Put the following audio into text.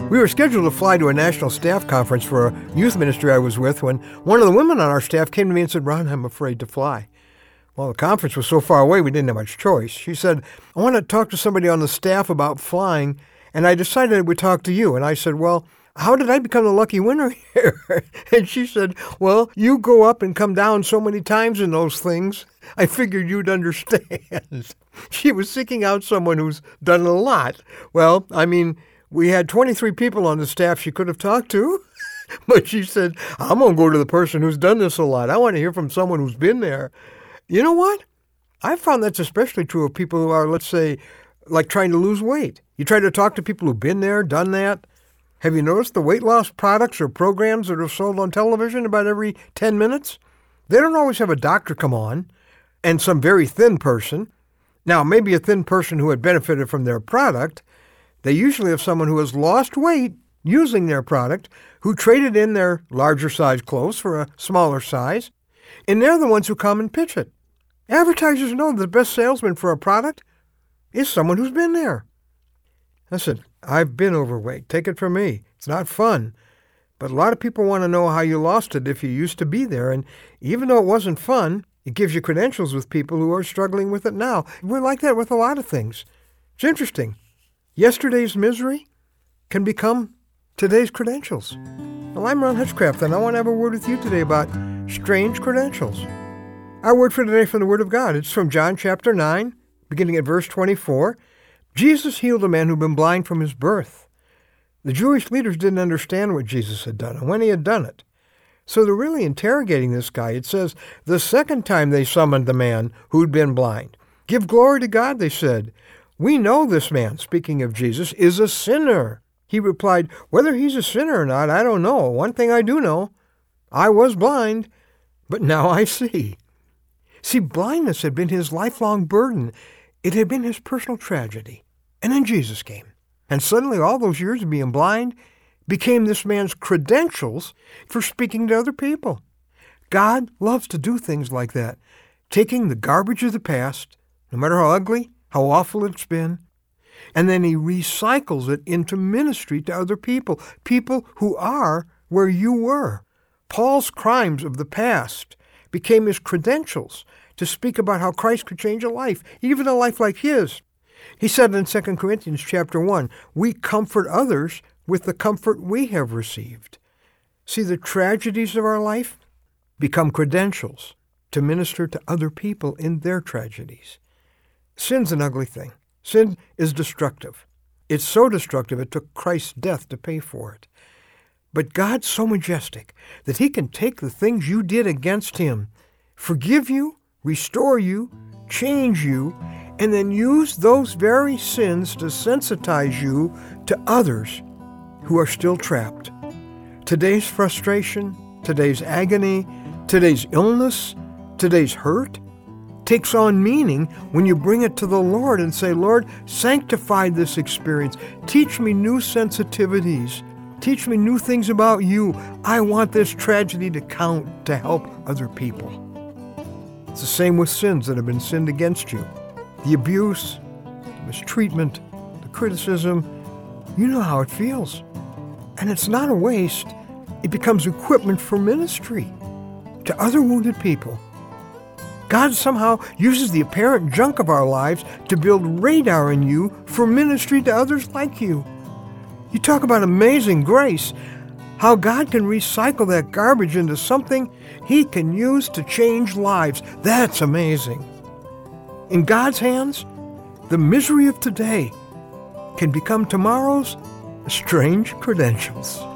We were scheduled to fly to a national staff conference for a youth ministry I was with when one of the women on our staff came to me and said, "Ron, I'm afraid to fly." Well, the conference was so far away we didn't have much choice. She said, "I want to talk to somebody on the staff about flying, and I decided I would talk to you." And I said, "Well, how did I become the lucky winner here?" And she said, "Well, you go up and come down so many times in those things, I figured you'd understand." She was seeking out someone who's done it a lot. Well, I mean, we had 23 people on the staff she could have talked to, but she said, "I'm going to go to the person who's done this a lot. I want to hear from someone who's been there." You know what? I found that's especially true of people who are, let's say, like trying to lose weight. You try to talk to people who've been there, done that. Have you noticed the weight loss products or programs that are sold on television about every 10 minutes? They don't always have a doctor come on and some very thin person. Now, maybe a thin person who had benefited from their product. They usually have someone who has lost weight using their product, who traded in their larger size clothes for a smaller size, and they're the ones who come and pitch it. Advertisers know the best salesman for a product is someone who's been there. Listen, I've been overweight. Take it from me. It's not fun. But a lot of people want to know how you lost it if you used to be there. And even though it wasn't fun, it gives you credentials with people who are struggling with it now. We're like that with a lot of things. It's interesting. Yesterday's misery can become today's credentials. Well, I'm Ron Hutchcraft, and I want to have a word with you today about strange credentials. Our word for today from the Word of God. It's from John chapter 9, beginning at verse 24. Jesus healed a man who'd been blind from his birth. The Jewish leaders didn't understand what Jesus had done and when he had done it. So they're really interrogating this guy. It says, the second time they summoned the man who'd been blind. "Give glory to God," they said. "We know this man," speaking of Jesus, "is a sinner." He replied, "Whether he's a sinner or not, I don't know. One thing I do know, I was blind, but now I see." See, blindness had been his lifelong burden. It had been his personal tragedy. And then Jesus came. And suddenly all those years of being blind became this man's credentials for speaking to other people. God loves to do things like that, taking the garbage of the past, no matter how ugly, how awful it's been, and then he recycles it into ministry to other people, people who are where you were. Paul's crimes of the past became his credentials to speak about how Christ could change a life, even a life like his. He said in 2 Corinthians chapter 1, "We comfort others with the comfort we have received." See, the tragedies of our life become credentials to minister to other people in their tragedies. Sin's an ugly thing. Sin is destructive. It's so destructive it took Christ's death to pay for it. But God's so majestic that he can take the things you did against him, forgive you, restore you, change you, and then use those very sins to sensitize you to others who are still trapped. Today's frustration, today's agony, today's illness, today's hurt takes on meaning when you bring it to the Lord and say, "Lord, sanctify this experience. Teach me new sensitivities. Teach me new things about you. I want this tragedy to count to help other people." It's the same with sins that have been sinned against you. The abuse, the mistreatment, the criticism, you know how it feels. And it's not a waste. It becomes equipment for ministry to other wounded people. God somehow uses the apparent junk of our lives to build radar in you for ministry to others like you. You talk about amazing grace, how God can recycle that garbage into something he can use to change lives. That's amazing. In God's hands, the misery of today can become tomorrow's strange credentials.